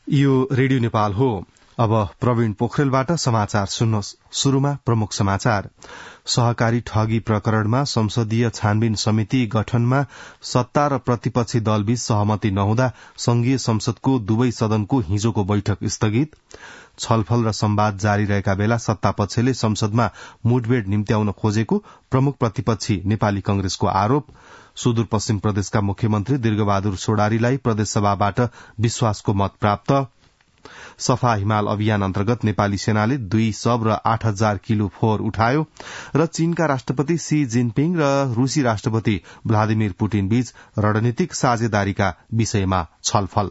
यो रेडियो नेपाल हो। अब प्रवीण पोखरेलबाट समाचार सुन्नुहोस्। शुरूमा प्रमुख समाचार। सहकारी ठगी प्रकरणमा संसदीय छानबिन समिति गठनमा सत्ता र प्रतिपक्षी दलबीच सहमति नहुँदा संघीय संसदको दुवै सदनको हिजोको बैठक स्थगित। छलफल र संवाद जारी रहेका बेला सत्तापक्षले संसदमा मुठभेड़ निम्त्याउन खोजेको प्रमुख प्रतिपक्षी नेपाली कांग्रेसको आरोप। सुदूरपश्चिम प्रदेशका मुख्यमन्त्री दीर्घबहादुर सोडारीलाई प्रदेशसभाबाट विश्वासको मत प्राप्त। सफा हिमाल अभियान अन्तर्गत नेपाली सेनाले 2 शव र 8000 किलो फोहोर उठायो। र चीनका राष्ट्रपति सी जिनपिङ र रूसी राष्ट्रपति भ्लादिमिर पुटिन बीच रणनीतिक साझेदारीका विषयमा छलफल।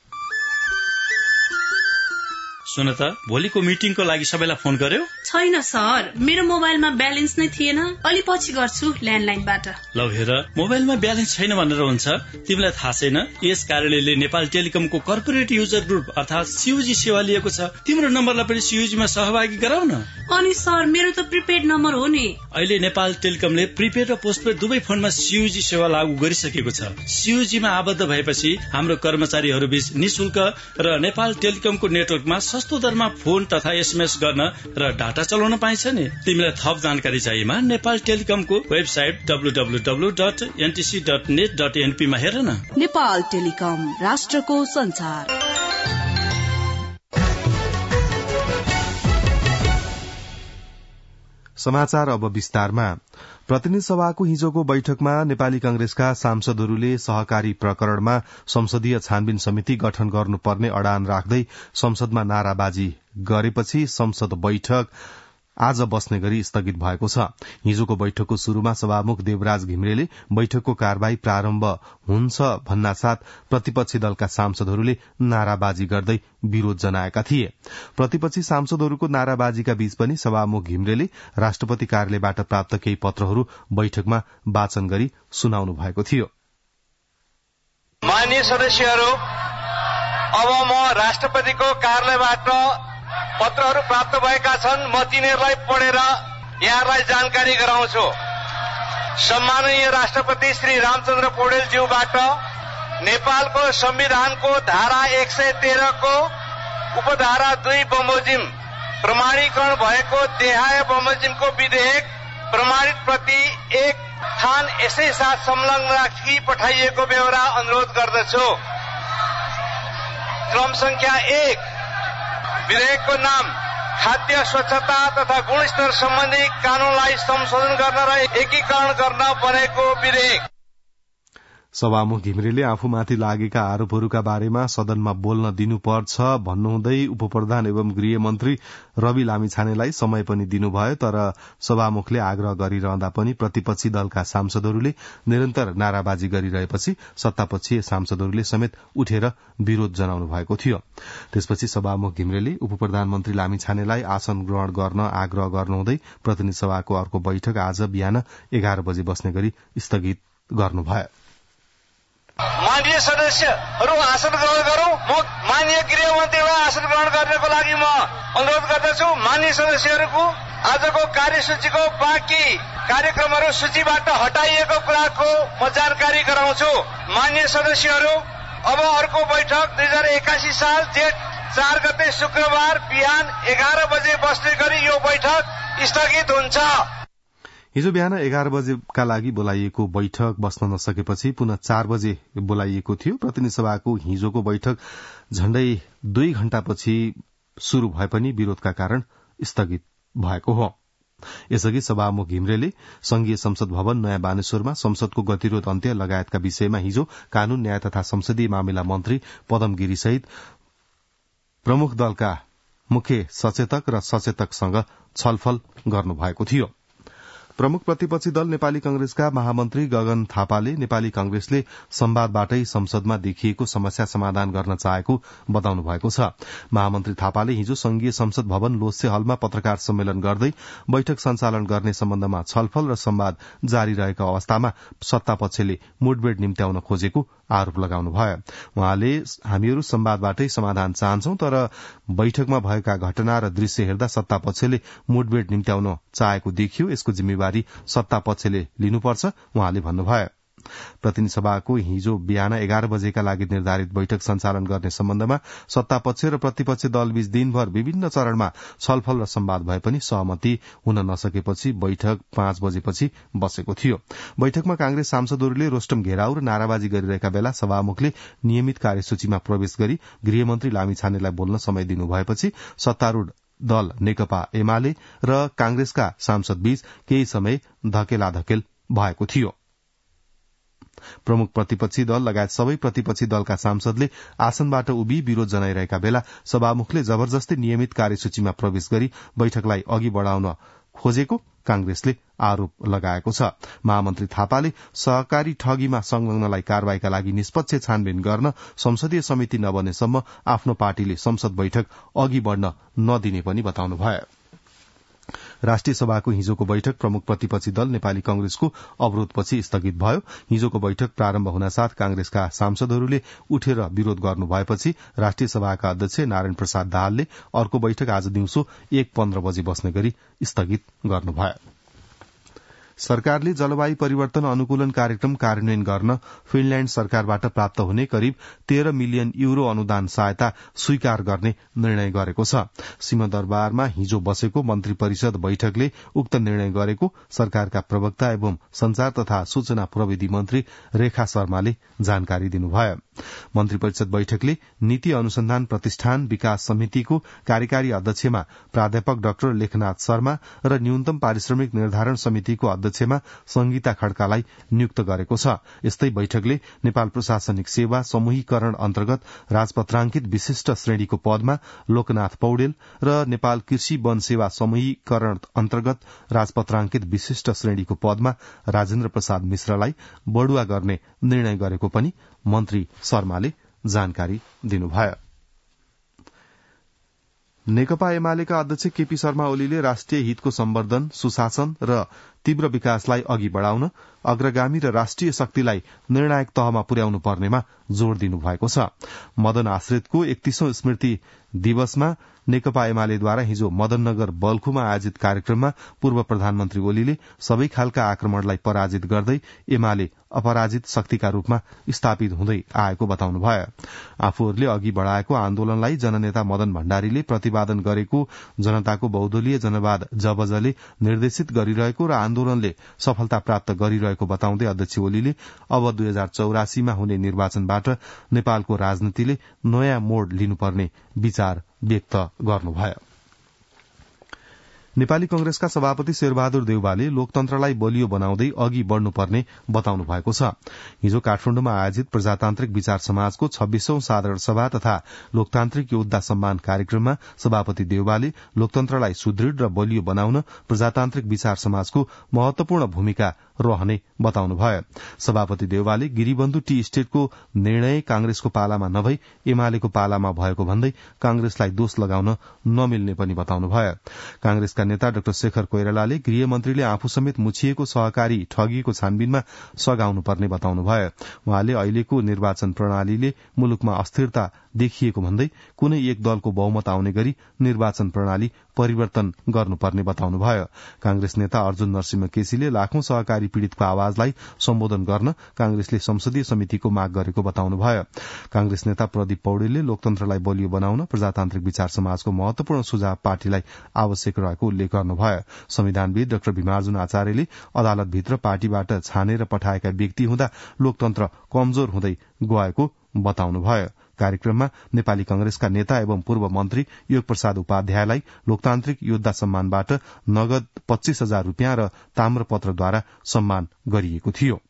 सुन त, भोलिको मिटिङको लागि सबैलाई फोन गर्यो? छैन सर, मेरो मोबाइलमा ब्यालेन्स नै थिएन। अलि पछि गर्छु ल्यान्डलाइनबाट। ल हेर, मोबाइलमा ब्यालेन्स छैन भनेर हुन्छ? तिमीलाई थाहा छैन यस कार्यालयले नेपाल टेलिकमको कर्पोरेट युजर ग्रुप अर्थात सीयूजी सेवा लिएको छ। तिम्रो नम्बरलाई पनि सीयूजीमा सहभागी गराउन। अनि सर, मेरो त प्रिपेड नम्बर हो नि। अहिले नेपाल टेलिकमले प्रिपेड र पोस्टपेड दुवै फोनमा सीयूजी सेवा लागू गरिसकेको छ। सीयूजीमा आबद्ध भएपछि हाम्रो कर्मचारीहरू बीच निशुल्क र नेपाल टेलिकमको नेटवर्कमा सस्तो दरमा फोन तथा एसएमएस गर्न र डाटा चलाउन पाइन्छ नि। तिमीलाई थप जानकारी चाहिएमा नेपाल टेलिकमको वेबसाइट www.ntc.net.np मा हेर न। नेपाल टेलिकम, राष्ट्रको संचार। समाचार अब विस्तारमा। प्रतिनिधि सभाको हिजोको बैठकमा नेपाली कांग्रेसका सांसदहरूले सहकारी प्रकरणमा संसदीय छानबिन समिति गठन गर्नुपर्ने अडान राख्दै संसदमा नाराबाजी गरेपछि संसद बैठक आज बस्ने गरी स्थगित भएको छ। हिजोको बैठकको शुरूमा सभामुख देवराज घिमिरेले बैठकको कार्यवाही प्रारम्भ हुन्छ भन्नासाथ प्रतिपक्षी दलका सांसदहरूले नाराबाजी गर्दै विरोध जनाएका थिए। प्रतिपक्षी सांसदहरूको नाराबाजीका बीच पनि सभामुख घिमिरेले राष्ट्रपति कार्यालयबाट प्राप्त केही पत्रहरू बैठकमा वाचन गरी सुनाउनु भएको थियो। माननीय सदस्यहरू, अब म राष्ट्रपतिको कार्यालयबाट पत्रहरू प्राप्त भएका छन्। म तिनीहरूलाई पढेर यहाँलाई जानकारी गराउँछु। सम्माननीय राष्ट्रपति श्री रामचन्द्र पौडेलज्यूबाट नेपालको संविधानको धारा 113 को उपधारा 2 बमोजिम प्रमाणीकरण भएको देहाय बमोजिमको विधेयक प्रमाणित प्रति 1 थान यसै साथ संलग्न राखी पठाइएको बेहोरा अनुरोध गर्दछु। क्रम संख्या 1, विधेयकको नाम खाद्य स्वच्छता तथा गुणस्तर सम्बन्धी कानूनलाई संशोधन गर्न र एकीकरण गर्न बनेको विधेयक। सभामुख घिमिरेले आफूमाथि लागेका आरोपहरूका बारेमा सदनमा बोल्न दिनुपर्छ भन्नुहुँदै उपप्रधान एवं गृहमन्त्री रवि लामिछानेलाई समय पनि दिनुभयो। तर सभामुखले आग्रह गरिरहँदा पनि प्रतिपक्षी दलका सांसदहरूले निरन्तर नाराबाजी गरिरहेपछि सत्तापक्षीय सांसदहरूले समेत उठेर विरोध जनाउनु भएको थियो। त्यसपछि सभामुख घिमिरेले उपप्रधानमन्त्री लामिछानेलाई आसन ग्रहण गर्न आग्रह गर्नुहुँदै प्रतिनिधि सभाको अर्को बैठक आज बिहान 11 बजे बस्ने गरी स्थगित गर्नुभयो। माननीय सदस्यहरू, आसन ग्रहण गरौं। म माननीय गृहमन्त्रीलाई आसन ग्रहण गर्नको लागि म अनुरोध गर्दछु। माननीय सदस्यहरूको आजको कार्यसूचीको बाँकी कार्यक्रमहरू सूचीबाट हटाइएको कुराको म जानकारी गराउँछु। माननीय सदस्यहरू, अब अर्को बैठक 2081 साल जेठ 4 गते शुक्रबार बिहान 11 बजे बस्ने गरी यो बैठक स्थगित हुन्छ। हिजो बिहान 11 बजेका लागि बोलाइएको बैठक बस्न नसकेपछि पुनः 4 बजे बोलाइएको थियो। प्रतिनिधि सभाको हिजोको बैठक झण्डै 2 घण्टापछि शुरू भए पनि विरोधका कारण स्थगित भएको हो। यसअघि सभामुख घिमिरेले संघीय संसद भवन नयाँ बानेश्वरमा संसदको गतिरोध अन्त्य लगायतका विषयमा हिजो कानून न्याय तथा संसदीय मामिला मन्त्री पदम गिरी सहित प्रमुख दलका मुख्य सचेतक र सचेतकसँग छलफल गर्नुभएको थियो। प्रमुख प्रतिपक्षी दल नेपाली कांग्रेसका महामन्त्री गगन थापाले नेपाली कांग्रेसले संवादबाटै संसदमा देखिएको समस्या समाधान गर्न चाहेको बताउनु भएको छ। महामन्त्री थापाले हिजो संघीय संसद भवन लोसे हलमा पत्रकार सम्मेलन गर्दै बैठक सञ्चालन गर्ने सम्बन्धमा छलफल र संवाद जारी रहेको अवस्थामा सत्तापक्षले मुठभेड़ निम्त्याउन खोजेको आरोप लगाउनुभयो। उहाँले हामीहरू संवादबाटै समाधान चाहन्छौं, तर बैठकमा भएका घटना र दृश्य हेर्दा सत्तापक्षले मुठभेड़ निम्त्याउन चाहेको देखियो। यसको जिम्मेवारी सत्तापक्षले लिनुपर्छ उहाँले भन्नुभयो। प्रतिनिधि सभाको हिजो बिहान 11 बजेका लागि निर्धारित बैठक सञ्चालन गर्ने सम्बन्धमा सत्तापक्ष र प्रतिपक्ष दलबीच दिनभर विभिन्न चरणमा छलफल र संवाद भए पनि सहमति हुन नसकेपछि बैठक 5 बजेपछि बसेको थियो। बैठकमा कांग्रेस सांसदहरूले रोस्टम घेराउ र नाराबाजी गरिरहेका बेला सभामुखले नियमित कार्यसूचीमा प्रवेश गरी गृहमन्त्री लामिछानेलाई बोल्न समय दिनुभएपछि सत्तारूढ़ दल नेकपा एमाले र कांग्रेसका सांसद बीच केही समय धकेलाधकेल भएको थियो। प्रमुख प्रतिपक्षी दल लगायत सबै प्रतिपक्षी दलका सांसदले आसनबाट उभि विरोध जनाइरहेका बेला सभामुखले जबरजस्ती नियमित कार्यसूचीमा प्रवेश गरी बैठकलाई अघि बढ़ाउन खोजेको कांग्रेसले आरोप लगाएको छ। महामन्त्री थापाले सहकारी ठगीमा संलग्नलाई कारवाहीका लागि निष्पक्ष छानबिन गर्न संसदीय समिति नबनेसम्म आफ्नो पार्टीले संसद बैठक अघि बढ़न नदिने पनि बताउनुभयो। राष्ट्रिय सभाको हिजोको बैठक प्रमुख प्रतिपक्षी दल नेपाली कंग्रेसको अवरोधपछि स्थगित भयो। हिजोको बैठक प्रारम्भ हुनासाथ कांग्रेसका सांसदहरूले उठेर विरोध गर्नु भएपछि राष्ट्रिय सभाका अध्यक्ष नारायण प्रसाद दाहालले अर्को बैठक आज दिउँसो 1:15 बजे बस्ने गरी स्थगित गर्नुभयो। सरकारले जलवायु परिवर्तन अनुकूलन कार्यक्रम कार्यान्वयन गर्न फिनल्याण्ड सरकारबाट प्राप्त हुने करिब 13 मिलियन युरो अनुदान सहायता स्वीकार गर्ने निर्णय गरेको छ। सिंहदरबारमा हिजो बसेको मन्त्री परिषद बैठकले उक्त निर्णय गरेको सरकारका प्रवक्ता एवं संचार तथा सूचना प्रविधि मन्त्री रेखा शर्माले जानकारी दिनुभयो। मन्त्री परिषद बैठकले नीति अनुसन्धान प्रतिष्ठान विकास समितिको कार्यकारी अध्यक्षमा प्राध्यापक डाक्टर लेखनाथ शर्मा र न्यूनतम पारिश्रमिक निर्धारण समितिको अध्यक्षमा संगीता खड्कालाई नियुक्त गरेको छ। यस्तै बैठकले नेपाल प्रशासनिक सेवा समूहीकरण अन्तर्गत राजपत्रांकित विशिष्ट श्रेणीको पदमा लोकनाथ पौडेल र नेपाल कृषि वन सेवा समूहीकरण अन्तर्गत राजपत्रांकित विशिष्ट श्रेणीको पदमा राजेन्द्र प्रसाद मिश्रलाई बढुवा गर्ने निर्णय गरेको पनि मन्त्री शर्माले जानकारी दिनुभयो। नेकपा एमालेका अध्यक्ष केपी शर्मा ओलीले राष्ट्रिय हितको सम्वर्धन, सुशासन र तीव्र विकासलाई अघि बढ़ाउन अग्रगामी र राष्ट्रिय शक्तिलाई निर्णायक तहमा पुर्याउनु पर्नेमा जोड़ दिनुभएको छ। मदन आश्रितको 31औं स्मृति दिवसमा नेकपा एमालेद्वारा हिजो मदननगर बल्खुमा आयोजित कार्यक्रममा पूर्व प्रधानमन्त्री ओलीले सबै खालका आक्रमणलाई पराजित गर्दै एमाले अपराजित शक्तिका रूपमा स्थापित हुँदै आएको बताउनुभयो। आफूहरूले अघि बढ़ाएको आन्दोलनलाई जननेता मदन भण्डारीले प्रतिपादन गरेको जनताको बहुदलीय जनवाद जबजले निर्देशित गरिरहेको र आन्दोलनले सफलता प्राप्त गरिरहेको बताउँदै अध्यक्ष ओलीले अब 2084 मा हुने निर्वाचनबाट नेपालको राजनीतिले नयाँ मोड़ लिनुपर्ने विचार व्यक्त गर्नुभयो। नेपाली कंग्रेसका सभापति शेरबहादुर देउवाले लोकतन्त्रलाई बलियो बनाउँदै अघि बढ़नुपर्ने बताउनु भएको छ। हिजो काठमाडौँमा आयोजित प्रजातान्त्रिक विचार समाजको 26औं साधारण सभा तथा लोकतान्त्रिक योद्धा सम्मान कार्यक्रममा सभापति देउवाले लोकतन्त्रलाई सुदृढ़ र बलियो बनाउन प्रजातान्त्रिक विचार समाजको महत्वपूर्ण भूमिका रहने बताउनुभयो। सभापति देउवाले गिरिबन्धु टी स्टेटको निर्णय कांग्रेसको पालामा नभई एमालेको पालामा भएको भन्दै कांग्रेसलाई दोष लगाउन नमिल्ने पनि बताउनुभयो। कांग्रेसका नेता डाक्टर शेखर कोइरालाले गृहमन्त्रीले आफू समेत मुछिएको सहकारी ठगीको छानबिनमा सघाउनुपर्ने बताउनुभयो। उहाँले अहिलेको निर्वाचन प्रणालीले मुलुकमा अस्थिरता देखिएको भन्दै कुनै एक दलको बहुमत आउने गरी निर्वाचन प्रणाली परिवर्तन गर्नुपर्ने बताउनुभयो। कांग्रेस नेता अर्जुन नरसिंह केसीले लाखौं सहकारी पीड़ितको आवाजलाई सम्बोधन गर्न कांग्रेसले संसदीय समितिको माग गरेको बताउनुभयो। कांग्रेस नेता प्रदीप पौडेलले लोकतन्त्रलाई बलियो बनाउन प्रजातान्त्रिक विचार समाजको महत्वपूर्ण सुझाव पार्टीलाई आवश्यक रहेको उल्लेख गर्नुभयो। संविधानविद डाक्टर भीमार्जुन आचार्यले अदालतभित्र पार्टीबाट छानेर पठाएका व्यक्ति हुँदा लोकतन्त्र कमजोर हुँदै गएको बताउनुभयो। कार्यक्रममा नेपाली कंग्रेसका नेता एवं पूर्व मन्त्री योग प्रसाद उपाध्यायलाई लोकतान्त्रिक योद्धा सम्मानबाट नगद 25,000 रूपियाँ र ताम्रपत्रद्वारा सम्मान गरिएको थियो।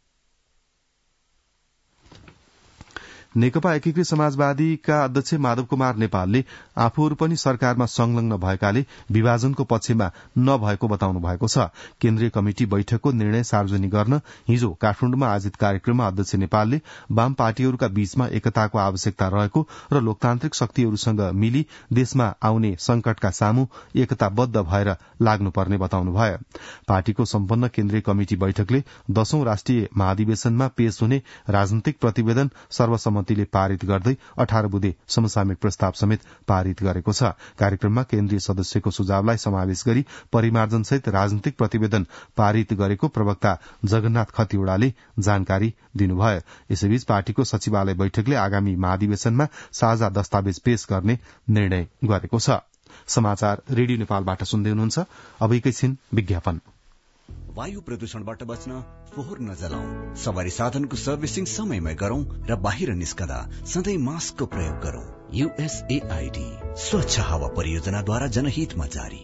नेकपा एकीकृत समाजवादीका अध्यक्ष माधव कुमार नेपालले आफूहरू पनि सरकारमा संलग्न भएकाले विभाजनको पक्षमा नभएको बताउनु भएको छ। केन्द्रीय कमिटि बैठकको निर्णय सार्वजनिक गर्न हिजो काठमाडौँमा आयोजित कार्यक्रममा अध्यक्ष नेपालले वाम पार्टीहरूका बीचमा एकताको आवश्यकता रहेको र लोकतान्त्रिक शक्तिहरूसँग मिली देशमा आउने संकटका सामु एकताबद्ध भएर लाग्नुपर्ने बताउनुभयो। पार्टीको सम्पन्न केन्द्रीय कमिटि बैठकले 10औं राष्ट्रिय महाधिवेशनमा पेश हुने राजनैतिक प्रतिवेदन सर्वसम्मति सर्वसम्मतिले पारित गर्दै 18 बुँदे समसामयिक प्रस्ताव समेत पारित गरेको छ। कार्यक्रममा केन्द्रीय सदस्यको सुझावलाई समावेश गरी परिमार्जनसहित राजनीतिक प्रतिवेदन पारित गरेको प्रवक्ता जगन्नाथ खतिवड़ाले जानकारी दिनुभयो। यसैबीच पार्टीको सचिवालय बैठकले आगामी महाधिवेशनमा साझा दस्तावेज पेश गर्ने निर्णय गरेको छ। समाचार रेडियो नेपालबाट सुन्दै हुनुहुन्छ। अब एकैछिन विज्ञापन। वायु प्रदूषणबाट बच्न फोहोर नजलाऊ, सवारी साधनको सर्भिसिङ समयमै गरौं र बाहिर निस्कदा सधैँ मास्कको प्रयोग गरौं। USAID स्वच्छ हावा परियोजनाद्वारा जनहितमा जारी।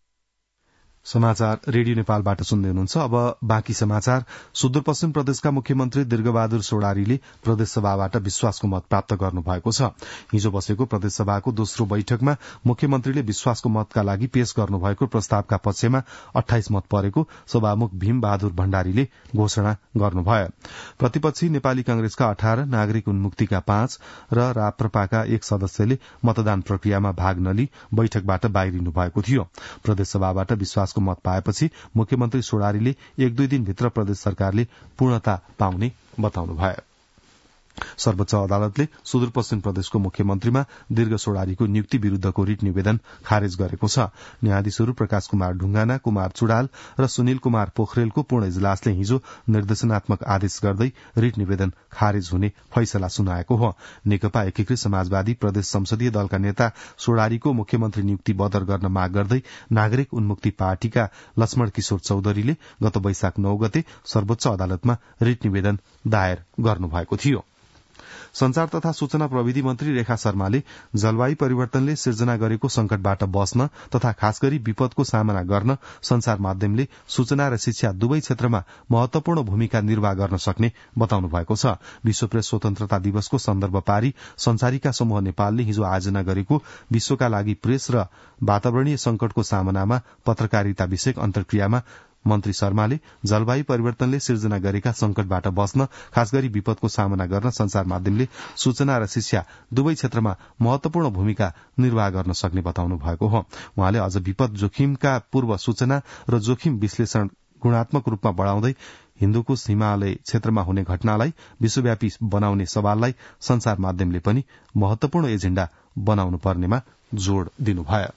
समाचार रेडियो नेपालबाट सुन्दै हुनुहुन्छ। अब बाँकी समाचार। सुदूरपश्चिम प्रदेशका मुख्यमन्त्री दीर्घबहादुर सोडारीले प्रदेशसभाबाट विश्वासको मत प्राप्त गर्नुभएको छ। हिजो बसेको प्रदेशसभाको दोस्रो बैठकमा मुख्यमन्त्रीले विश्वासको मतका लागि पेश गर्नुभएको प्रस्तावका पक्षमा 28 मत परेको सभामुख भीम बहादुर भण्डारीले घोषणा गर्नुभयो। प्रतिपक्षी नेपाली कांग्रेसका 18, नागरिक उन्मुक्तिका 5 र राप्रपाका 1 सदस्यले मतदान प्रक्रियामा भाग नलिई बैठकबाट बाहिरिनु भएको थियो। प्रदेशसभाबाट विश्वास को मत पाएपछि मुख्यमन्त्री सोडारीले 1-2 दिनभित्र प्रदेश सरकारले पूर्णता पाउने बताउनुभयो। सर्वोच्च अदालतले सुदूरपश्चिम प्रदेशको मुख्यमन्त्रीमा दीर्घ सोडारीको नियुक्ति विरूद्धको रिट निवेदन खारेज गरेको छ। न्यायाधीशहरू प्रकाश कुमार ढुंगाना, कुमार चुडाल र सुनिल कुमार पोखरेलको पूर्ण इजलासले हिजो निर्देशनात्मक आदेश गर्दै रिट निवेदन खारेज हुने फैसला सुनाएको हो। नेकपा एकीकृत समाजवादी प्रदेश संसदीय दलका नेता सोडारीको मुख्यमन्त्री नियुक्ति बदर गर्न माग गर्दै नागरिक उन्मुक्ति पार्टीका लक्ष्मण किशोर चौधरीले गत वैशाख 9 गते सर्वोच्च अदालतमा रिट निवेदन दायर गर्नुभएको थियो। संचार तथा सूचना प्रविधि मन्त्री रेखा शर्माले जलवायु परिवर्तनले सिर्जना गरेको संकटबाट बस्न तथा खास गरी विपदको सामना गर्न संचार माध्यमले सूचना र शिक्षा दुवै क्षेत्रमा महत्वपूर्ण भूमिका निर्वाह गर्न सक्ने बताउनु भएको छ। विश्व प्रेस स्वतन्त्रता दिवसको सन्दर्भ पारी संचारिका समूह नेपालले हिजो आयोजना गरेको विश्वका लागि प्रेस र वातावरणीय संकटको सामनामा पत्रकारिता विषयक अन्तर्क्रियामा मन्त्री शर्माले जलवायु परिवर्तनले सिर्जना गरेका संकटबाट बस्न, खास गरी विपदको सामना गर्न संचार माध्यमले सूचना र शिक्षा दुवै क्षेत्रमा महत्वपूर्ण भूमिका निर्वाह गर्न सक्ने बताउनु भएको हो। उहाँले अझ विपद जोखिमका पूर्व सूचना र जोखिम विश्लेषण गुणात्मक रूपमा बढ़ाउँदै हिन्दुकुश हिमालय क्षेत्रमा हुने घटनालाई विश्वव्यापी बनाउने सवाललाई संचार माध्यमले पनि महत्वपूर्ण एजेण्डा बनाउनु पर्नेमा जोड़ दिनुभयो।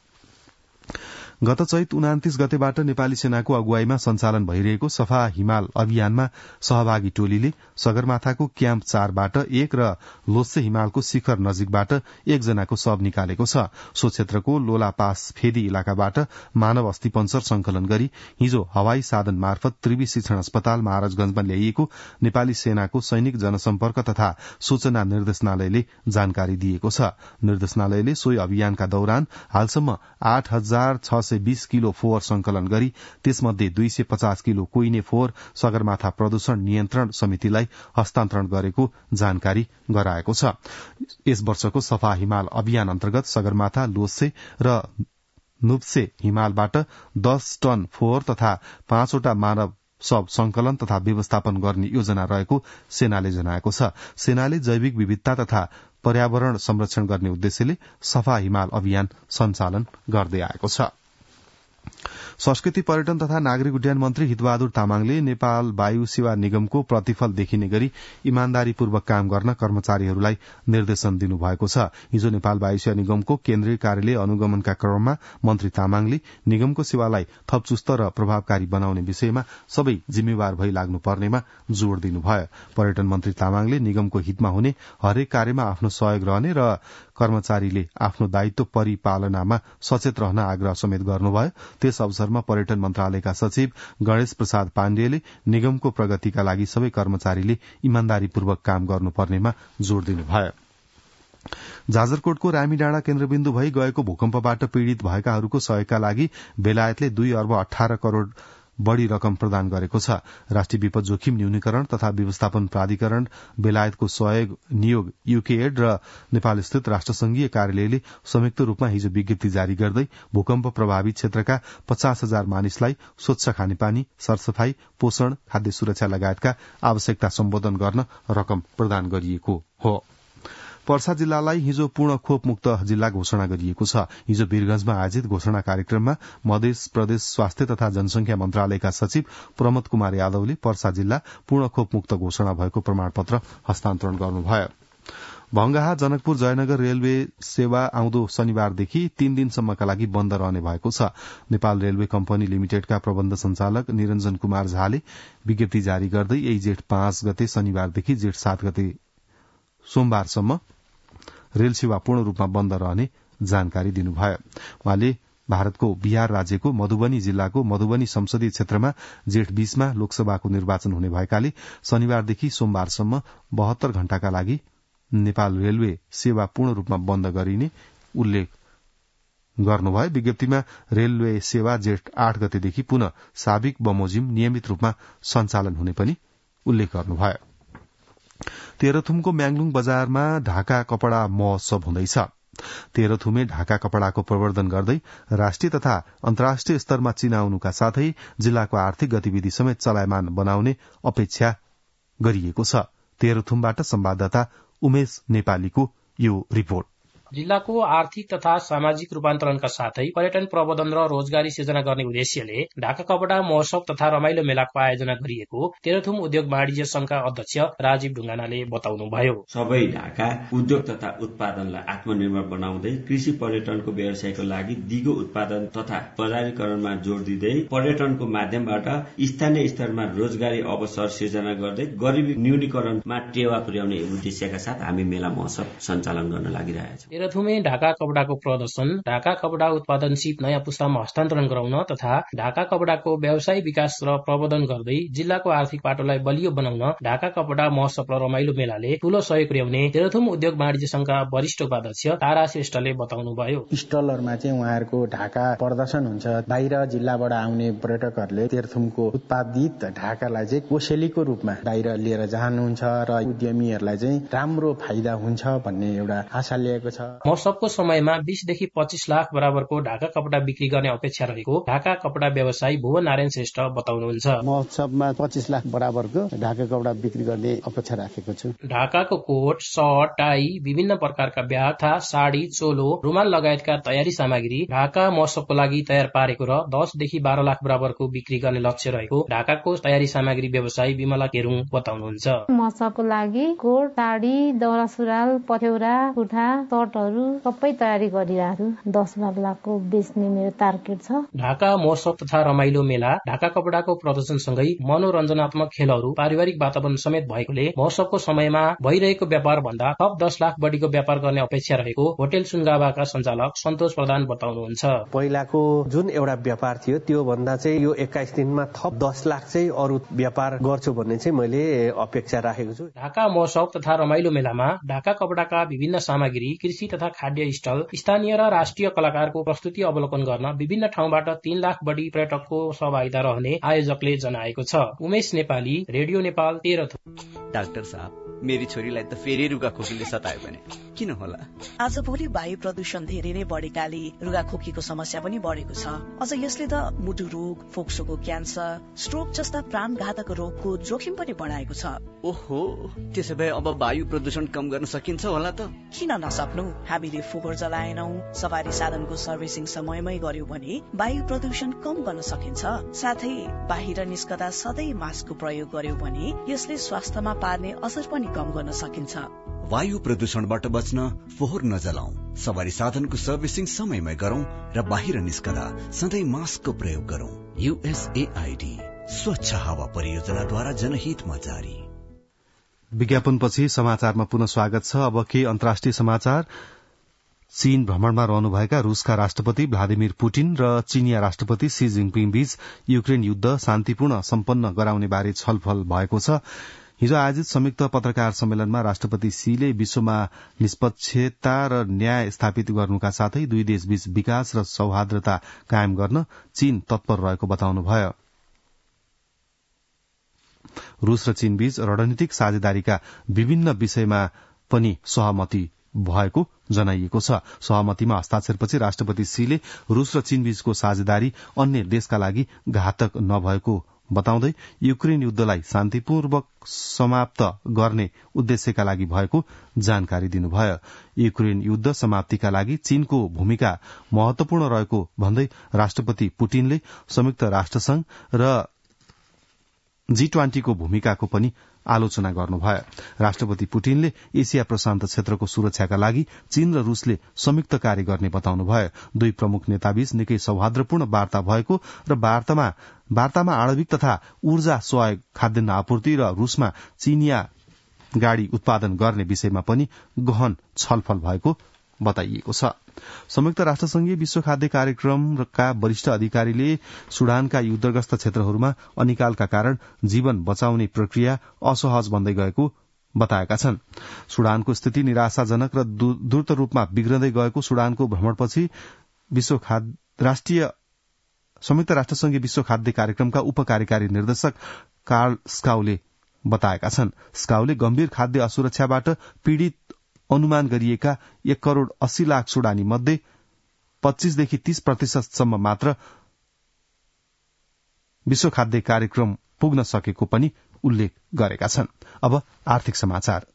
गत चैत 29 गतेबाट नेपाली सेनाको अगुवाईमा सञ्चालन भइरहेको सफा हिमाल अभियानमा सहभागी टोलीले सगरमाथाको क्याम्प 4बाट 1 र लोत्से हिमालको शिखर नजिकबाट 1 जनाको शव निकालेको छ। सो क्षेत्रको लोला पास फेदी इलाकाबाट मानव अस्थिपञ्जर संकलन गरी हिजो हवाई साधन मार्फत त्रिवी शिक्षण अस्पताल महाराजगंजमा ल्याइएको नेपाली सेनाको सैनिक जनसम्पर्क तथा सूचना निर्देशनालयले जानकारी दिएको छ। निर्देशनालयले सोही अभियानका दौरान हालसम्म 8620 किलो फोहोर संकलन गरी त्यसमध्ये 250 किलो कुइने फोहोर सगरमाथा प्रदूषण नियन्त्रण समितिलाई हस्तान्तरण गरेको जानकारी गराएको छ। यस वर्षको सफा हिमाल अभियान अन्तर्गत सगरमाथा, लोत्से र नुप्से हिमालबाट 10 टन फोहोर तथा 5 वटा मानव शव संकलन तथा व्यवस्थापन गर्ने योजना रहेको सेनाले जनाएको छ। सेनाले जैविक विविधता तथा पर्यावरण संरक्षण गर्ने उद्देश्यले सफा हिमाल अभियान सञ्चालन गर्दै आएको छ। संस्कृति पर्यटन तथा नागरिक उड्डयन मन्त्री हितबहादुर तामाङले नेपाल वायु सेवा निगमको प्रतिफल देखिने गरी इमान्दारीपूर्वक काम गर्न कर्मचारीहरूलाई निर्देशन दिनुभएको छ। हिजो नेपाल वायु सेवा निगमको केन्द्रीय कार्यालय अनुगमनका क्रममा मन्त्री तामाङले निगमको सेवालाई थप चुस्त र प्रभावकारी बनाउने विषयमा सबै जिम्मेवार भई लाग्नु पर्नेमा जोड़ दिनुभयो। पर्यटन मन्त्री तामाङले निगमको हितमा हुने हरेक कार्यमा आफ्नो सहयोग रहने र कर्मचारीले आफ्नो दायित्व परिपालनामा सचेत रहन आग्रह समेत गर्नुभयो। त्यस अवसरमा पर्यटन मन्त्रालयका सचिव गणेश प्रसाद पाण्डेले निगमको प्रगतिका लागि सबै कर्मचारीले इमान्दारीपूर्वक काम गर्नुपर्नेमा जोड़ दिनुभयो। जाजरकोटको रामीडाँडा केन्द्रबिन्दु भई गएको भूकम्पबाट पीड़ित भएकाहरूको सहयोगका लागि बेलायतले 2 अर्ब 18 करोड़ बढ़ी रकम प्रदान गरेको छ। राष्ट्रिय विपद जोखिम न्यूनीकरण तथा व्यवस्थापन प्राधिकरण बेलायतको सहयोग नियोग युकेएड र नेपाल स्थित राष्ट्रसंघीय कार्यालयले संयुक्त रूपमा हिजो विज्ञप्ति जारी गर्दै भूकम्प प्रभावित क्षेत्रका 50,000 मानिसलाई स्वच्छ खानेपानी, सरसफाई, पोषण, खाद्य सुरक्षा लगायतका आवश्यकता सम्बोधन गर्न रकम प्रदान गरिएको हो। पर्सा जिल्लालाई हिजो पूर्ण खोप मुक्त जिल्ला घोषणा गरिएको छ। हिजो वीरगंजमा आयोजित घोषणा कार्यक्रममा मध्य प्रदेश स्वास्थ्य तथा जनसंख्या मन्त्रालयका सचिव प्रमोद कुमार यादवले पर्सा जिल्ला पूर्ण खोप मुक्त घोषणा भएको प्रमाणपत्र हस्तान्तरण गर्नुभयो। भंगाहा जनकपुर जयनगर रेलवे सेवा आउँदो शनिबारदेखि 3 दिनसम्मका लागि बन्द रहने भएको छ। नेपाल रेलवे कम्पनी लिमिटेडका प्रबन्ध संचालक निरञ्जन कुमार झाले विज्ञप्ति जारी गर्दै यही जेठ 5 गते शनिबारदेखि जेठ 7 गते सोमबारसम्म रेल सेवा पूर्ण रूपमा बन्द रहने जानकारी दिनुभयो। उहाँले भारतको बिहार राज्यको मधुबनी जिल्लाको मधुबनी संसदीय क्षेत्रमा जेठ 20 मा लोकसभाको निर्वाचन हुने भएकाले शनिबारदेखि सोमबारसम्म 72 घण्टाका लागि नेपाल रेलवे सेवा पूर्ण रूपमा बन्द गरिने उल्लेख गर्नुभयो। विज्ञप्तिमा रेलवे सेवा जेठ 8 गतेदेखि पुनः साबिक बमोजिम नियमित रूपमा सञ्चालन हुने पनि उल्लेख गर्नुभयो। तेह्रथुमको म्याङलुङ बजारमा ढाका कपड़ा महोत्सव हुँदैछ। तेह्रथुमे ढाका कपड़ाको प्रवर्धन गर्दै राष्ट्रिय तथा अन्तर्राष्ट्रिय स्तरमा चिनाउनुका साथै जिल्लाको आर्थिक गतिविधि समेत चलायमान बनाउने अपेक्षा गरिएको छ। तेह्रथुमबाट संवाददाता उमेश नेपालीको यो रिपोर्ट। जिल्लाको आर्थिक तथा सामाजिक रूपान्तरणका साथै पर्यटन प्रवर्धन र रोजगारी सृजना गर्ने उद्देश्यले ढाका कपड़ा महोत्सव तथा रमाइलो मेलाको आयोजना गरिएको तेह्रथुम उद्योग वाणिज्य संघका अध्यक्ष राजीव ढुङ्गानाले बताउनुभयो। सबै ढाका उद्योग तथा उत्पादनलाई आत्मनिर्भर बनाउँदै कृषि पर्यटनको व्यवसायको लागि दिगो उत्पादन तथा बजारीकरणमा जोड़ दिँदै पर्यटनको माध्यमबाट स्थानीय स्तरमा रोजगारी अवसर सृजना गर्दै गरिबी न्यूनीकरणमा टेवा पुर्याउने उद्देश्यका साथ हामी मेला महोत्सव सञ्चालन गर्न लागिरहेका छौं। तेह्रथुमे ढाका कपडाको प्रदर्शन, ढाका कपडा उत्पादनशील नयाँ पुस्तामा हस्तान्तरण गराउन तथा ढाका कपडाको व्यवसाय विकास र प्रवर्धन गर्दै जिल्लाको आर्थिक पाटोलाई बलियो बनाउन ढाका कपडा महोत्सव र रमाइलो मेलाले ठूलो सहयोग पुर्याउने तेह्रथुम उद्योग वाणिज्य संघका वरिष्ठ उपाध्यक्ष तारा श्रेष्ठले बताउनुभयो। स्टलहरूमा चाहिँ उहाँहरूको ढाका प्रदर्शन हुन्छ। बाहिर जिल्लाबाट आउने पर्यटकहरूले तेह्रथुमको उत्पादित ढाकालाई चाहिँ कोसेलीको रूपमा बाहिर लिएर जानुहुन्छ र उद्यमीहरूलाई चाहिँ राम्रो फाइदा हुन्छ भन्ने एउटा आशा लिएको छ। महोत्सवको समयमा 20 देखि 25 लाख बराबरको ढाका कपडा बिक्री गर्ने अपेक्षा रहेको ढाका कपडा व्यवसायी भुवन नारायण श्रेष्ठ बताउनुहुन्छ। महोत्सवमा 25 लाख बराबरको ढाका कपडा बिक्री गर्ने अपेक्षा राखेको छु। ढाकाको कोट, सर्ट, टाई, विभिन्न प्रकारका ब्याग तथा साडी, चोलो, रुमाल लगायतका तयारी सामग्री ढाका महोत्सवको लागि तयार पारेको र 10 देखि 12 लाख बराबरको बिक्री गर्ने लक्ष्य रहेको ढाकाको तयारी सामग्री व्यवसायी विमला केरुङ बताउनुहुन्छ। महोत्सवको लागि कोट, साडी, दौरा सुरुवाल, पछ्यौरा, कुर्ता, सबै तयारी गरिरहेको छु। 10-12 लाखको बेच्ने मेरो टार्गेट छ। ढाका महोत्सव तथा रमाइलो मेला ढाका कपडाको प्रदर्शनसँगै मनोरञ्जनात्मक खेलहरू, पारिवारिक वातावरण समेत भएकोले महोत्सवको समयमा भइरहेको व्यापार भन्दा थप 10 लाख बढीको व्यापार गर्ने अपेक्षा रहेको होटेल सुनगावाका सञ्चालक सन्तोष प्रधान बताउनुहुन्छ। पहिलाको जुन एउटा व्यापार थियो त्यो भन्दा चाहिँ यो 21 दिनमा थप 10 लाख चाहिँ अरू व्यापार गर्छु भन्ने चाहिँ मैले अपेक्षा राखेको छु। ढाका महोत्सव तथा रमाइलो मेलामा ढाका कपडाका विभिन्न सामग्री, कृषि तथा खाद्य स्टल, स्थानीय र राष्ट्रिय कलाकारको प्रस्तुति अवलोकन गर्न विभिन्न ठाउँबाट 3 लाख बढी पर्यटकको सहभागिता रहने आयोजकले जनाएको छ। उमेश नेपाली, रेडियो नेपाल, तेह्रथुम। डाक्टर साहब, मेरी छोरीलाई त फेरि रुगाखोकीले सतायो भने किन होला? आजभोलि वायु प्रदूषण धेरै नै बढेकाले रुगाखोकीको समस्या पनि बढेको छ। अझ यसले त मुटु रोग, फोक्सोको क्यान्सर, स्ट्रोक जस्ता प्राणघातक रोगको जोखिम पनि बढाएको छ। ओहो, त्यसो भए अब वायु प्रदूषण कम गर्न सकिन्छ होला त? किन नसक्नु? हामीले फोहोर जलाएनौ, सवारी साधनको सर्भिसिङ समयमै गर्यौं भने वायु प्रदूषण कम गर्न सकिन्छ। साथै बाहिर निस्कदा सधैँ मास्कको प्रयोग गर्यौं भने यसले स्वास्थ्यमा पार्ने असर पनि कम गर्न सकिन्छ। वायु प्रदूषणबाट बच्न फोहोर नजलाऊ, सवारी साधनको सर्भिसिङ समयमै गरौं र बाहिर निस्कदा सधैँ मास्कको प्रयोग गरौं। USAID स्वच्छ हावा परियोजनाद्वारा जनहितमा जारी। विज्ञापनपछि समाचारमा पुनः स्वागत छ। अब के अन्तर्राष्ट्रिय समाचार। चीन भ्रमणमा रहनुभएका रूसका राष्ट्रपति भ्लादिमिर पुटिन र चीनिया राष्ट्रपति सी जिङपिङ बीच युक्रेन युद्ध शान्तिपूर्ण सम्पन्न गराउने बारे छलफल भएको छ। हिजो आयोजित संयुक्त पत्रकार सम्मेलनमा राष्ट्रपति सीले विश्वमा निष्पक्षता र न्याय स्थापित गर्नुका साथै दुई देशबीच विकास र सौहार्दता कायम गर्न चीन तत्पर रहेको बताउनुभयो। रूस र चीनबीच रणनीतिक साझेदारीका विभिन्न विषयमा पनि सहमति भएको जनाइएको छ। सहमतिमा हस्ताक्षरपछि राष्ट्रपति सीले रूस र चीनबीचको साझेदारी अन्य देशका लागि घातक नभएको बताउँदै युक्रेन युद्धलाई शान्तिपूर्वक समाप्त गर्ने उद्देश्यका लागि भएको जानकारी दिनुभयो। युक्रेन युद्ध समाप्तिका लागि चीनको भूमिका महत्वपूर्ण रहेको भन्दै राष्ट्रपति पुटिनले संयुक्त राष्ट्रसंघ र G20 को भूमिकाको पनि आलोचना गर्नुभयो। राष्ट्रपति पुटिनले एसिया प्रशान्त क्षेत्रको सुरक्षाका लागि चीन र रूसले संयुक्त कार्य गर्ने बताउनुभयो। दुई प्रमुख नेताबीच निकै सौहार्दपूर्ण वार्ता भएको र वार्तामा आणविक तथा ऊर्जा सहयोग, खाद्यान्न आपूर्ति र रूसमा चीनिया गाड़ी उत्पादन गर्ने विषयमा पनि गहन छलफल भएको बताइएको छ। संयुक्त राष्ट्रसंघीय विश्व खाद्य कार्यक्रमका वरिष्ठ अधिकारीले सुडानका युद्धग्रस्त क्षेत्रहरूमा अनिकालका कारण जीवन बचाउने प्रक्रिया असहज बन्दै गएको बताएका छन्। सुडानको स्थिति निराशाजनक र द्रुत रूपमा बिग्रदै गएको सुडानको भ्रमणपछि संयुक्त राष्ट्रसंघीय विश्व खाद्य कार्यक्रमका उप कार्यकारी निर्देशक कार्ल स्काउले बताएका छन्। स्काउले गम्भीर खाद्य असुरक्षाबाट पीड़ित अनुमान गरिएका 1 करोड़ 80 लाख सुडानी मध्ये 25 देखि 30% मात्र विश्व खाद्य कार्यक्रम पुग्न सकेको पनि उल्लेख गरेका छन्। अब आर्थिक समाचार।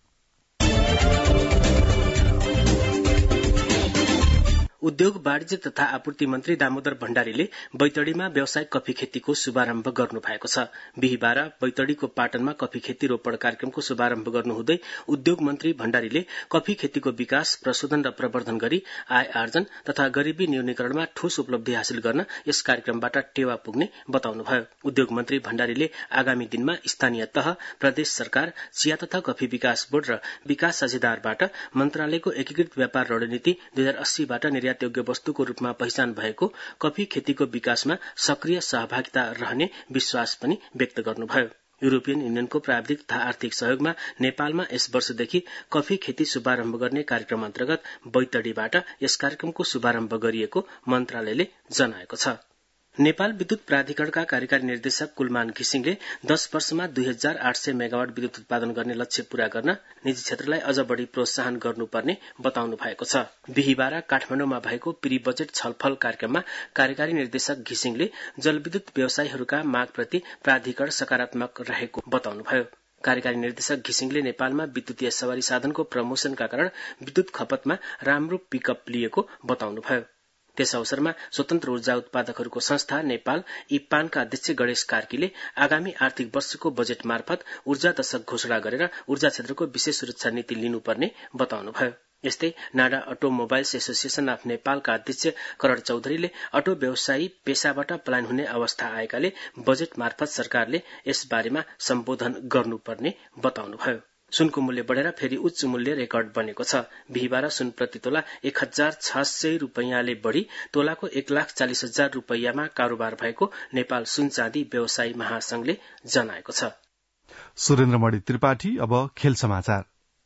उद्योग, वाणिज्य तथा आपूर्ति मन्त्री दामोदर भण्डारीले बैतडीमा व्यावसायिक कफी खेतीको शुभारम्भ गर्नु भएको छ। बिहीबार बैतडीको पाटनमा कफी खेती रोपण कार्यक्रमको शुभारम्भ गर्नुहुँदै उद्योग मन्त्री भण्डारीले कफी खेतीको विकास, प्रशोधन र प्रवर्धन गरी आय आर्जन तथा गरीबी न्यूनीकरणमा ठोस उपलब्धि हासिल गर्न यस कार्यक्रमबाट टेवा पुग्ने बताउनुभयो। उद्योग मन्त्री भण्डारीले आगामी दिनमा स्थानीय तह, प्रदेश सरकार, चिया तथा कफी विकास बोर्ड र विकास साझेदारबाट मन्त्रालयको एकीकृत व्यापार रणनीति 2080बाट निर्यातयोग्य वस्तुको रूपमा पहिचान भएको कफी खेतीको विकासमा सक्रिय सहभागिता रहने विश्वास पनि व्यक्त गर्नुभयो। युरोपियन युनियनको प्राविधिक तथा आर्थिक सहयोगमा नेपालमा यस वर्षदेखि कफी खेती शुभारम्भ गर्ने कार्यक्रम अन्तर्गत बैतडीबाट यस कार्यक्रमको शुभारम्भ गरिएको मन्त्रालयले जनाएको छ। नेपाल विद्युत प्राधिकरणका कार्यकारी निर्देशक कुलमान घिसिङले 10 वर्षमा 2800 मेगावाट विद्युत उत्पादन गर्ने लक्ष्य पूरा गर्न निजी क्षेत्रलाई अझ बढ़ी प्रोत्साहन गर्नुपर्ने बताउनु भएको छ। बिहीबार काठमाडौँमा भएको प्री बजेट छलफल कार्यक्रममा कार्यकारी निर्देशक घिसिङले जलविद्युत व्यवसायीहरूका मागप्रति प्राधिकरण सकारात्मक रहेको बताउनुभयो। कार्यकारी निर्देशक घिसिङले नेपालमा विद्युतीय सवारी साधनको प्रमोशनका कारण विद्युत खपतमा राम्रो पिकअप लिएको बताउनुभयो। त्यस अवसरमा स्वतन्त्र ऊर्जा उत्पादकहरूको संस्था नेपाल इप्पानका अध्यक्ष गणेश कार्कीले आगामी आर्थिक वर्षको बजेट मार्फत ऊर्जा दशक घोषणा गरेर ऊर्जा क्षेत्रको विशेष सुरक्षा नीति लिनुपर्ने बताउनुभयो। यस्तै नाडा अटोमोबाइल्स एसोसिएशन अफ नेपालका अध्यक्ष करण चौधरीले अटो व्यवसायी पेशाबाट पलायन हुने अवस्था आएकाले बजेट मार्फत सरकारले यस बारेमा सम्बोधन गर्नुपर्ने बताउनुभयो। सुनको मूल्य बढ़ेर फेरि उच्च मूल्य रेकर्ड बनेको छ। बिहीबार सुन प्रति तोला 1600 रुपैयाँले बढ़ी तोलाको 1,40,000 रुपैयाँमा कारोबार भएको नेपाल सुन चाँदी व्यवसायी महासंघले जनाएको छ। सुरेन्द्रमणि त्रिपाठी। अब खेल समाचार।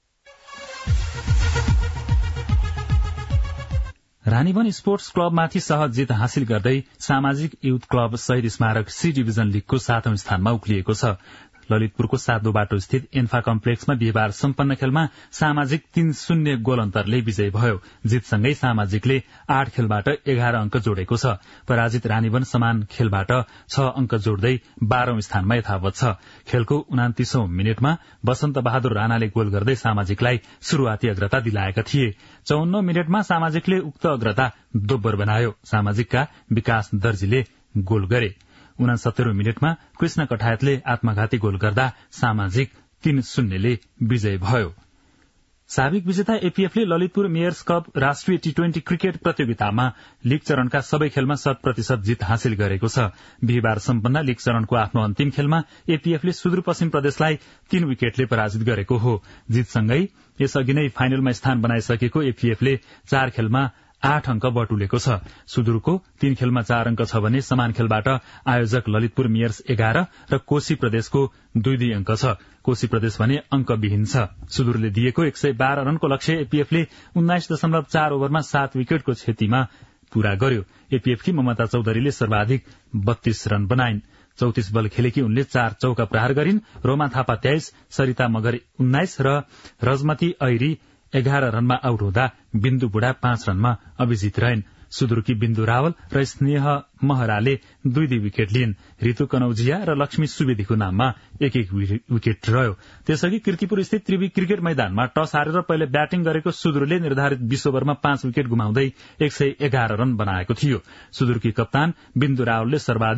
रानीवन स्पोर्ट्स क्लबमाथि सहज जित हासिल गर्दै सामाजिक युथ क्लब शहीद स्मारक सी डिभिजन लीगको 7औं स्थानमा उक्लिएको छ। ललितपुरको 7 बाटो स्थित एन्फा कम्प्लेक्समा बिहीबार सम्पन्न खेलमा सामाजिक 3-0 गोल अन्तरले विजय भयो। जितसँगै सामाजिकले 8 खेलबाट 11 अंक जोडेको छ। पराजित रानीवन समान खेलबाट 6 अंक जोड्दै 12औं स्थानमा यथावत छ। खेलको 29औं मिनेटमा वसन्त बहादुर राणाले गोल गर्दै सामाजिकलाई शुरूआती अग्रता दिलाएका थिए। 54औं मिनेटमा सामाजिकले उक्त अग्रता दोब्बर बनायो। सामाजिकका विकास दर्जीले गोल गरे। 69औं मिनेटमा कृष्ण कठायतले आत्मघाती गोल गर्दा सामाजिक 3-0 ले विजय भयो। साबिक विजेता एपीएफले ललितपुर मेयर्स कप राष्ट्रिय टी20 क्रिकेट प्रतियोगितामा लीग चरणका सबै खेलमा 100% जित हासिल गरेको छ। बिहीबार सम्पन्न लीग चरणको आफ्नो अन्तिम खेलमा एपीएफले सुदूरपश्चिम प्रदेशलाई 3 विकेटले पराजित गरेको हो। जितसँगै यसअघि नै फाइनलमा स्थान बनाइसकेको एपीएफले 4 खेलमा 8 अंक बटुलेको छ। सुदूरको 3 खेलमा 4 अंक छ भने समान खेलबाट आयोजक ललितपुर मेयर्स 11 र कोशी प्रदेशको 2-2 अंक छ। कोशी प्रदेश भने अंकविहीन छ। सुदूरले दिएको 112 रनको लक्ष्य एपीएफले 19.4 ओभरमा 7 विकेटको क्षतिमा पूरा गर्यो। एपीएफकी ममता चौधरीले सर्वाधिक 32 रन बनाइन्। 34 बल खेलेकी उनले 4 चौका प्रहार गरिन्। रोमा थापा 23, सरिता मगर 19 र रजमती ऐरी 11 रनमा आउट हुँदा बिन्दु बुढा 5 रनमा अभिजित रहन्। सुदूरकी बिन्दु रावल र स्नेह महराले 2-2 विकेट लिइन्। ऋतु कनौजिया र लक्ष्मी सुवेदीको नाममा 1-1 विकेट रह्यो। त्यसअघि कीर्तिपुर स्थित त्रिवी क्रिकेट मैदानमा टस हारेर पहिले ब्याटिङ गरेको सुदूरले निर्धारित 20 ओभरमा 5 विकेट गुमाउँदै 111 रन बनाएको थियो। सुदूरकी कप्तान बिन्दु रावलले सर्वाधिक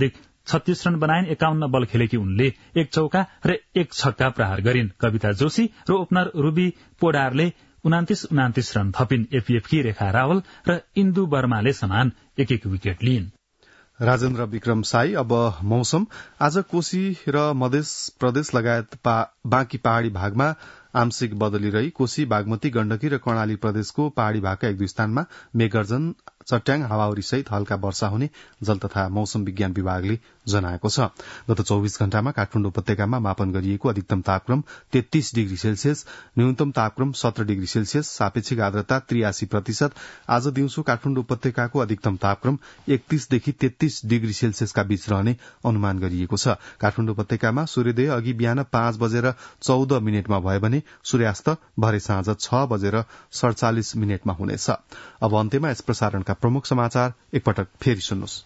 36 रन बनाइन्। 51 बल खेलेकी उनले 1 चौका र 1 छक्का प्रहार गरिन्। कविता जोशी र ओपनर रुबी पोडारले 29 रन थपिन्। एपीएफकी रेखा रावल र इन्दु वर्माले समान 1-1 विकेट लिइन्। राजेन्द्र विक्रम साई। अब मौसम। आज कोशी र मध्य प्रदेश लगायत बाँकी पहाड़ी भागमा आंशिक बदली रही कोशी, बागमती, गण्डकी र कर्णाली प्रदेशको पहाड़ी भागका 1-2 स्थानमा मेघगर्जन, चट्याङ, हावाहुरी सहित हल्का वर्षा हुने जल तथा मौसम विज्ञान विभागले जनाएको छ। गत 24 घण्टामा काठमाडौँ उपत्यकामा मापन गरिएको अधिकतम तापक्रम 33 डिग्री सेल्सियस, न्यूनतम तापक्रम 17 डिग्री सेल्सियस, सापेक्षिक आर्द्रता 83%। आज दिउँसो काठमाडौँ उपत्यकाको अधिकतम तापक्रम 31 देखि 33 डिग्री सेल्सियसका बीच रहने अनुमान गरिएको छ। काठमाडौँ उपत्यकामा सूर्योदय अघि बिहान 5:14 भयो भने सूर्यास्त भरे साँझ 6:47 हुनेछ। अब अन्त्यमा यस प्रसारणका प्रमुख समाचार एकपटक फेरि सुन्नुहोस्।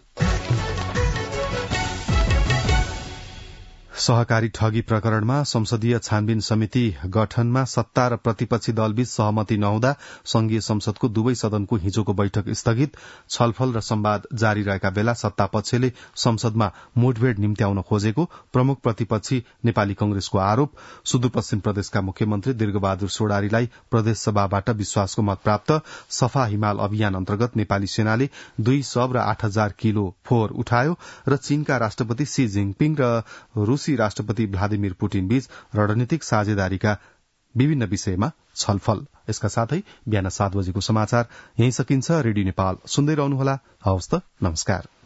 सहकारी ठगी प्रकरणमा संसदीय छानबिन समिति गठनमा सत्ता र प्रतिपक्षी दलबीच सहमति नहुँदा संघीय संसदको दुवै सदनको हिजोको बैठक स्थगित। छलफल र संवाद जारी रहेका बेला सत्तापक्षले संसदमा मुठभेड़ निम्त्याउन खोजेको प्रमुख प्रतिपक्षी नेपाली कंग्रेसको आरोप। सुदूरपश्चिम प्रदेशका मुख्यमन्त्री दीर्घबहादुर सोडारीलाई प्रदेशसभाबाट विश्वासको मत प्राप्त। सफा हिमाल अभियान अन्तर्गत नेपाली सेनाले 2 शव र 8,000 किलो फोहोर उठायो। र चीनका राष्ट्रपति शी जिङपिङ र रूसी राष्ट्रपति भ्लादिमिर पुटिन बीच रणनीतिक साझेदारीका विभिन्न विषयमा छलफल। यसका साथै बिहान 7 बजेको समाचार यही सकिन्छ। रेडियो नेपाल सुन्दै रहनुहोला। हवस् त, नमस्कार।